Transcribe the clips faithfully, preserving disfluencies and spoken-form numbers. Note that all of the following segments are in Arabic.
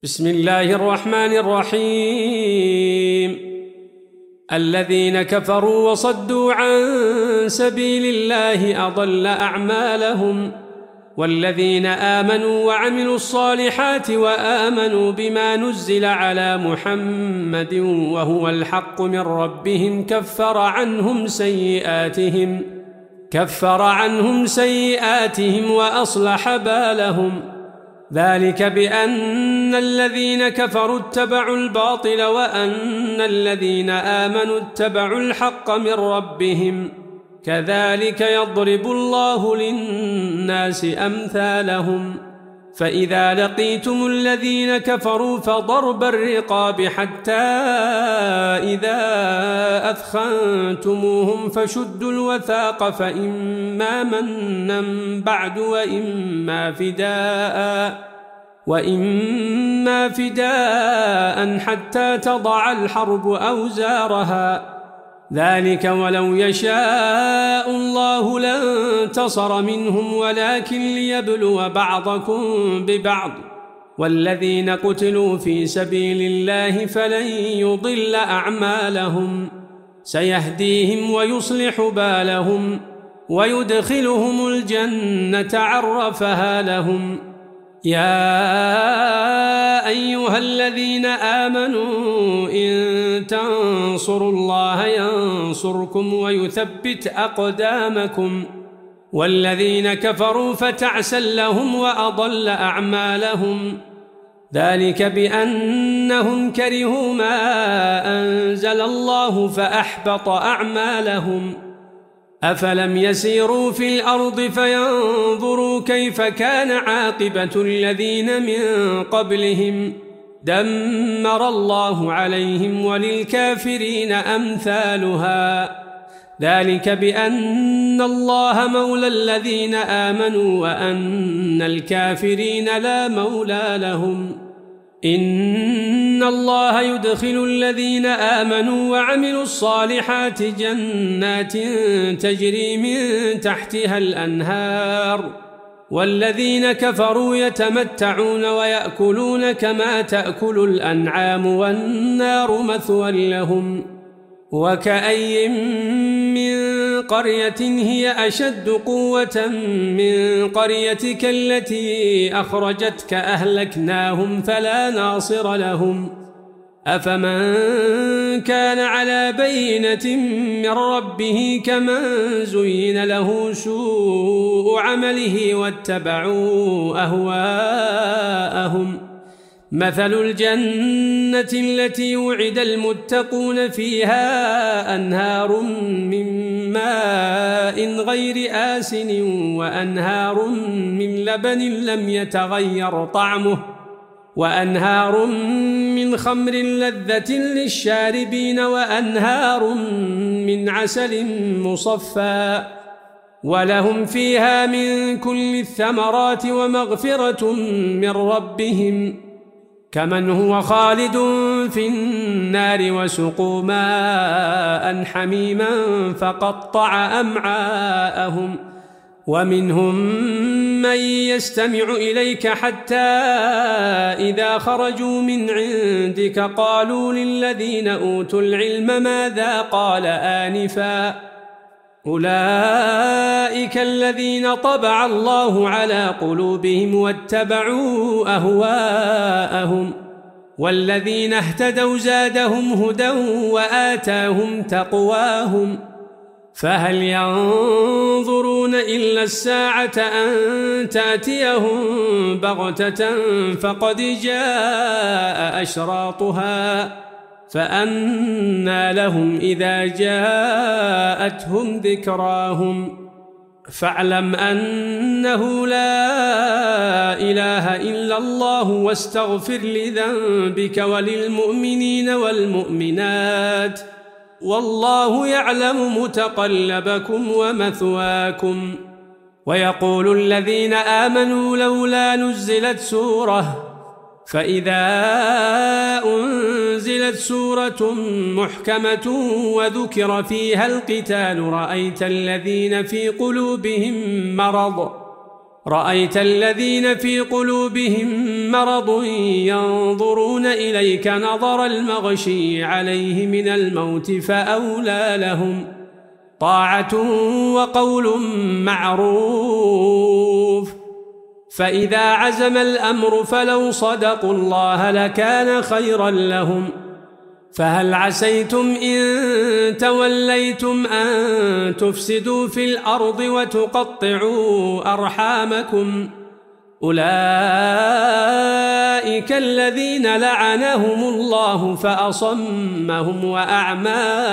بسم الله الرحمن الرحيم. الذين كفروا وصدوا عن سبيل الله أضل أعمالهم، والذين آمنوا وعملوا الصالحات وآمنوا بما نزل على محمد وهو الحق من ربهم كفر عنهم سيئاتهم كفر عنهم سيئاتهم وأصلح بالهم. ذلك بأن الذين كفروا اتبعوا الباطل وأن الذين آمنوا اتبعوا الحق من ربهم، كذلك يضرب الله للناس أمثالهم. فإذا لقيتم الذين كفروا فضرب الرقاب حتى إذا أثخنتموهم فشدوا الوثاق، فإما منا بعد وإما فداء وإما فداء حتى تضع الحرب أوزارها. ذلك ولو يشاء الله لانتصر منهم ولكن ليبلو بعضكم ببعض، والذين قتلوا في سبيل الله فلن يضل أعمالهم، سيهديهم ويصلح بالهم ويدخلهم الجنة عرفها لهم. يا أيها الذين آمنوا إن تنصروا الله ينصركم ويثبت أقدامكم، والذين كفروا فتعسا لهم وأضل أعمالهم. ذلك بأنهم كرهوا ما أنزل الله فأحبط أعمالهم. أفلم يسيروا في الأرض فينظروا كيف كان عاقبة الذين من قبلهم، دمر الله عليهم وللكافرين أمثالها. ذلك بأن الله مولى الذين آمنوا وأن الكافرين لا مولى لهم. إن الله يدخل الذين آمنوا وعملوا الصالحات جنات تجري من تحتها الأنهار، والذين كفروا يتمتعون ويأكلون كما تأكل الأنعام والنار مثوى لهم. وكأي من قرية هي أشد قوة من قريتك التي أخرجتك أهلكناهم فلا ناصر لهم. أفمن كان على بينة من ربه كمن زين له سوء عمله واتبعوا أهواءهم. مثل الجنة التي وعد المتقون فيها أنهار من ماء غير آسن وأنهار من لبن لم يتغير طعمه وأنهار من خمر لذة للشاربين وأنهار من عسل مصفى، ولهم فيها من كل الثمرات ومغفرة من ربهم، كمن هو خالد في النار وسقوا ماء حميما فقطع أمعاءهم. ومنهم من يستمع إليك حتى إذا خرجوا من عندك قالوا للذين أوتوا العلم ماذا قال آنفا، أولئك الذين طبع الله على قلوبهم واتبعوا أهواءهم، والذين اهتدوا زادهم هدى وآتاهم تقواهم. فهل ينظرون إلا الساعة أن تأتيهم بغتة فقد جاء أشراطها، فأنى لهم إذا جاءتهم ذكراهم. فاعلم أنه لا إله إلا الله واستغفر لذنبك وللمؤمنين والمؤمنات، والله يعلم متقلبكم ومثواكم. ويقول الذين آمنوا لولا نزلت سورة، فإذا أنزلت سورة محكمة وذكر فيها القتال رأيت الذين في قلوبهم مرض رأيت الذين في قلوبهم مرض ينظرون إليك نظر المغشي عليه من الموت فأولى لهم طاعة وقول معروف. فإذا عزم الأمر فلو صدقوا الله لكان خيرا لهم. فهل عسيتم إن توليتم أن تفسدوا في الأرض وتقطعوا أرحامكم؟ أولئك الذين لعنهم الله فأصمهم وأعمى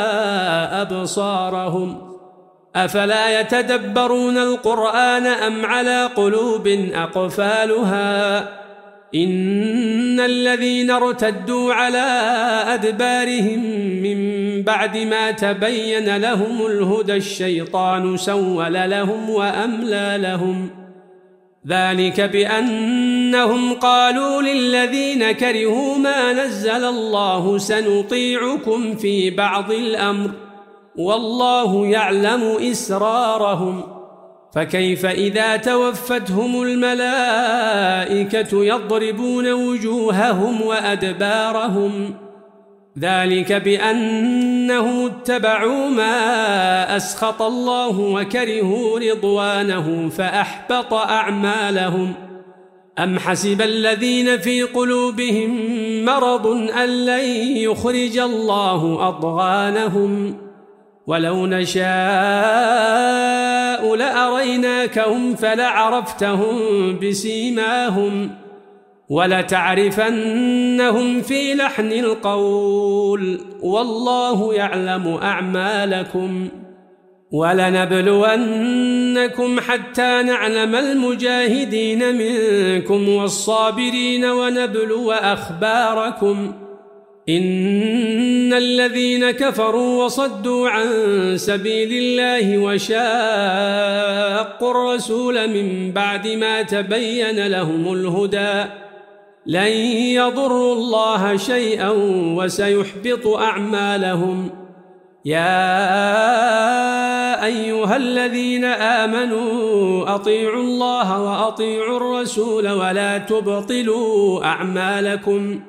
أبصارهم. أفلا يتدبرون القرآن أم على قلوب أقفالها؟ إن الذين ارتدوا على أدبارهم من بعد ما تبين لهم الهدى الشيطان سول لهم وأملى لهم. ذلك بأنهم قالوا للذين كرهوا ما نزل الله سنطيعكم في بعض الأمر والله يعلم إسرارهم. فكيف إذا توفتهم الملائكة يضربون وجوههم وأدبارهم؟ ذلك بأنهم اتبعوا ما أسخط الله وكرهوا رضوانه فأحبط أعمالهم. أم حسب الذين في قلوبهم مرض أن لن يخرج الله أضغانهم؟ ولو نشاء لأريناكهم فلعرفتهم بسيماهم ولتعرفنهم في لحن القول والله يعلم أعمالكم. ولنبلونكم حتى نعلم المجاهدين منكم والصابرين ونبلو أخباركم. إن الذين كفروا وصدوا عن سبيل الله وشاقوا الرسول من بعد ما تبين لهم الهدى لن يضروا الله شيئا وسيحبط أعمالهم. يا أيها الذين آمنوا أطيعوا الله وأطيعوا الرسول ولا تبطلوا أعمالكم.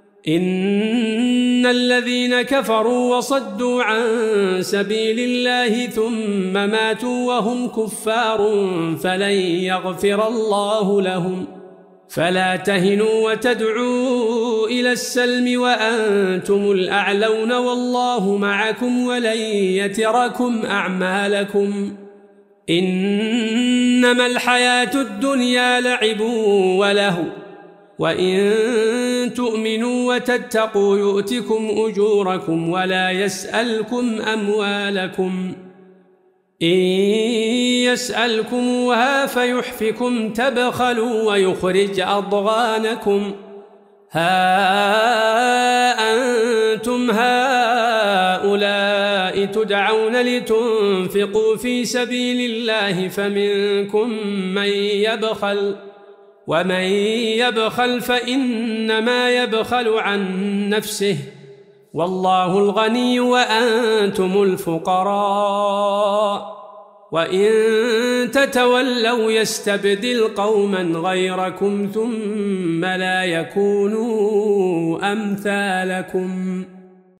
إن الذين كفروا وصدوا عن سبيل الله ثم ماتوا وهم كفار فلن يغفر الله لهم. فلا تهنوا وتدعوا إلى السلم وأنتم الأعلون والله معكم ولن يتركم أعمالكم. إنما الحياة الدنيا لعب وله وإن تؤمنوا وتتقوا يؤتكم أجوركم ولا يسألكم أموالكم. إن يسألكموها فيحفكم تبخلوا ويخرج أضغانكم. ها أنتم هؤلاء تدعون لتنفقوا في سبيل الله فمنكم من يبخل ومن يبخل فإنما يبخل عن نفسه والله الغني وأنتم الفقراء وإن تتولوا يستبدل قوما غيركم ثم لا يكونوا أمثالكم.